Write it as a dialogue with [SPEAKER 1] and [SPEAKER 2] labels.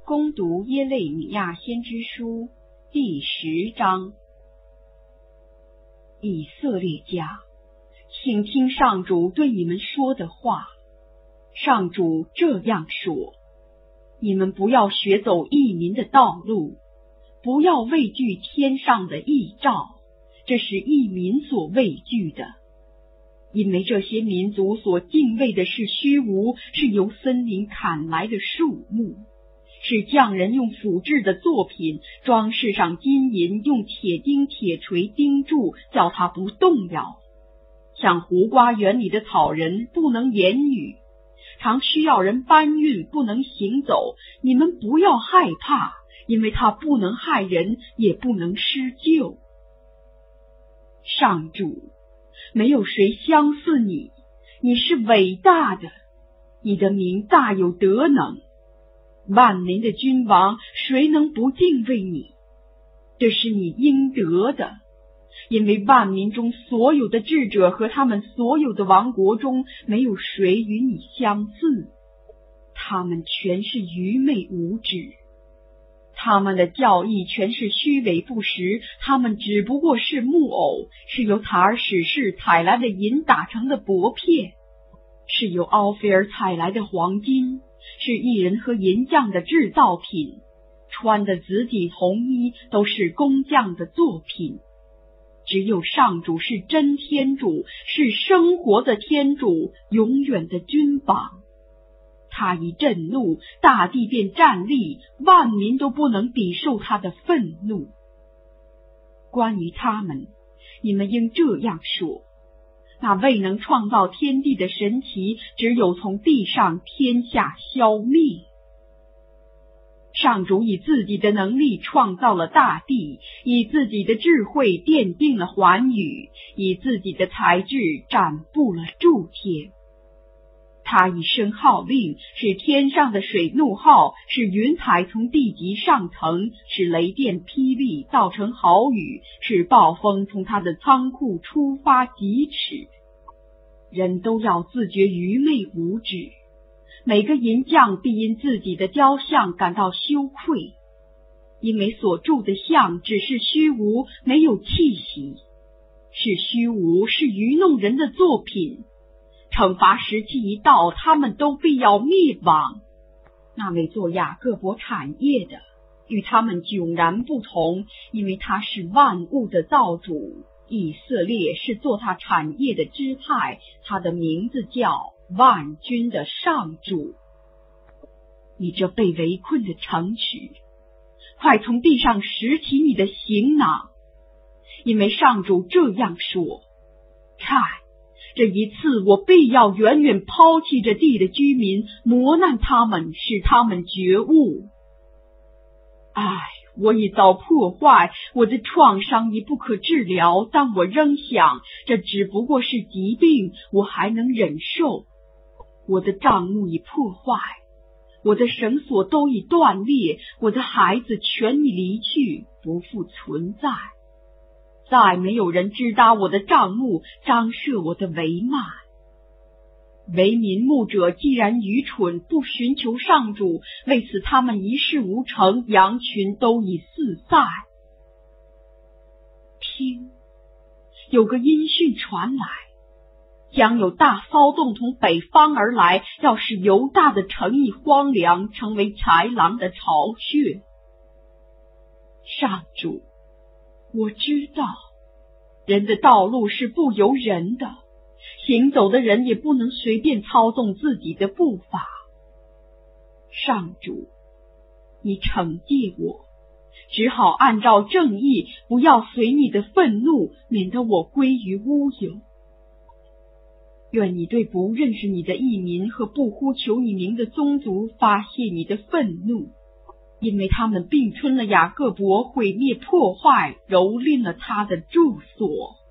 [SPEAKER 1] 攻读耶肋米亚先知书第10章。以色列家，请听上主对你们说的话。上主这样说：你们不要学走异民的道路，不要畏惧天上的异兆，这是异民所畏惧的。因为这些民族所敬畏的是虚无，是由森林砍来的树木，是匠人用斧制的作品装饰上金银，用铁钉铁锤钉住，叫它不动摇。像胡瓜园里的草人不能言语，常需要人搬运，不能行走。你们不要害怕，因为它不能害人，也不能施救。上主，没有谁相似你，你是伟大的，你的名大有德能。万民的君王，谁能不敬畏你？这是你应得的，因为万民中所有的智者和他们所有的王国中，没有谁与你相似。他们全是愚昧无知，他们的教义全是虚伪不实，他们只不过是木偶，是由塔尔史士采来的银打成的薄片，是由奥菲尔采来的黄金，是艺人和银匠的制造品，穿的紫锦红衣都是工匠的作品。只有上主是真天主，是生活的天主，永远的君王。他一震怒，大地便站立，万民都不能抵受他的愤怒。关于他们，你们应这样说：那未能创造天地的神奇，只有从地上天下消灭。上主以自己的能力创造了大地，以自己的智慧奠定了寰宇，以自己的才智展布了诸天。他一声号令，使天上的水怒号，使云彩从地极上腾，使雷电霹雳造成豪雨，使暴风从他的仓库出发疾驰。人都要自觉愚昧无知，每个银匠必因自己的雕像感到羞愧，因为所铸的像只是虚无，没有气息，是虚无，是愚弄人的作品。惩罚时期一到，他们都必要灭亡。那位做雅各伯产业的，与他们迥然不同，因为他是万物的造主。以色列是做他产业的支派，他的名字叫万军的上主。你这被围困的城池，快从地上拾起你的行囊，因为上主这样说：看，这一次我必要远远抛弃这地的居民，磨难他们，使他们觉悟。我已遭破坏，我的创伤已不可治疗，但我仍想，这只不过是疾病，我还能忍受。我的帐幕已破坏，我的绳索都已断裂，我的孩子全已离去，不复存在。再没有人支搭我的帐幕，张设我的帷幔。为民牧者既然愚蠢，不寻求上主，为此他们一事无成，羊群都已四散。听，有个音讯传来，将有大骚动从北方而来，要使犹大的城邑荒凉，成为豺狼的巢穴。上主，我知道人的道路是不由人的，行走的人也不能随便操纵自己的步伐。上主，你惩戒我，只好按照正义，不要随你的愤怒，免得我归于乌有。愿你对不认识你的异民和不呼求你名的宗族发泄你的愤怒，因为他们并吞了雅各伯，毁灭破坏，蹂躏了他的住所。